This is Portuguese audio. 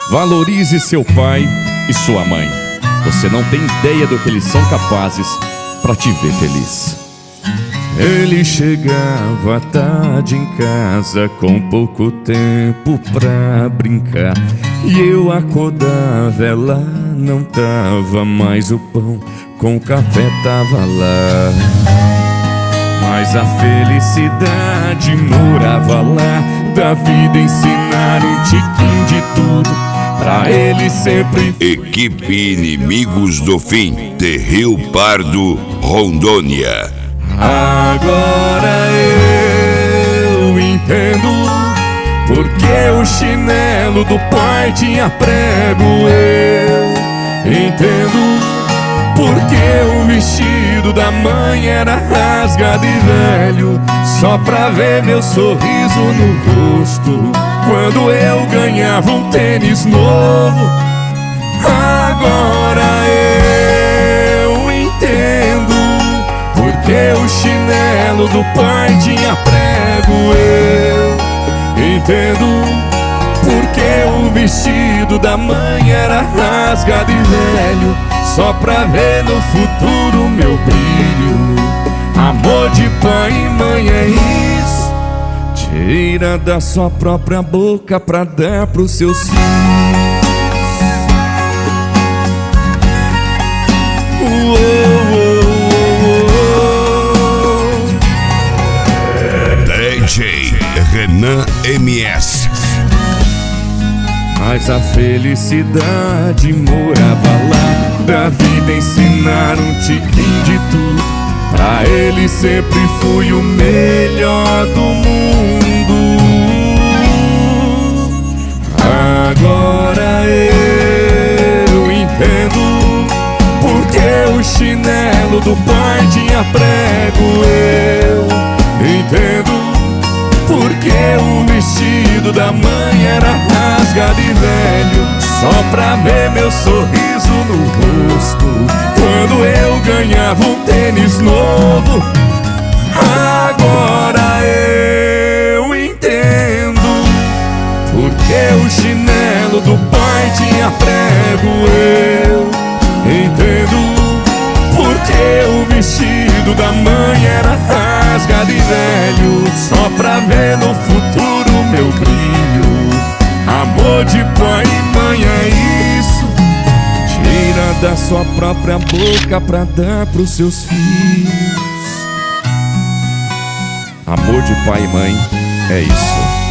Valorize seu pai e sua mãe. Você não tem ideia do que eles são capazes para te ver feliz. Ele chegava tarde em casa com pouco tempo pra brincar, e eu acordava, ela não tava mais, o pão com o café tava lá. Mas a felicidade morava lá, da vida ensinar um tiquinho de tudo pra ele sempre. Equipe Inimigos do Fim de Rio Pardo, Rondônia. Agora eu entendo porque o chinelo do pai tinha prego. Eu entendo porque o vestido da mãe era rasgado e velho, só pra ver meu sorriso no rosto quando eu ganhava um tênis novo. Agora eu entendo porque o chinelo do pai tinha prego. Eu entendo porque o vestido da mãe era rasgado e velho, só pra ver no futuro meu brilho. Amor de pai e mãe é isso, tira da sua própria boca pra dar pros seus filhos. DJ Renan MS. Mas a felicidade morava lá, da vida ensinar um tiquinho de tudo pra ele sempre fui o melhor do mundo. Agora eu entendo porque o chinelo do pai tinha prego. Eu entendo porque o vestido da mãe era rasgado e velho, só pra ver meu sorriso no rosto quando eu ganhava um tênis novo. Agora eu entendo porque o chinelo do pai tinha prego. Eu entendo porque o vestido da mãe era rasgado e velho, só pra ver no futuro meu brilho. Amor de pai e mãe é isso, tira da sua própria boca pra dar pros seus filhos. Amor de pai e mãe é isso.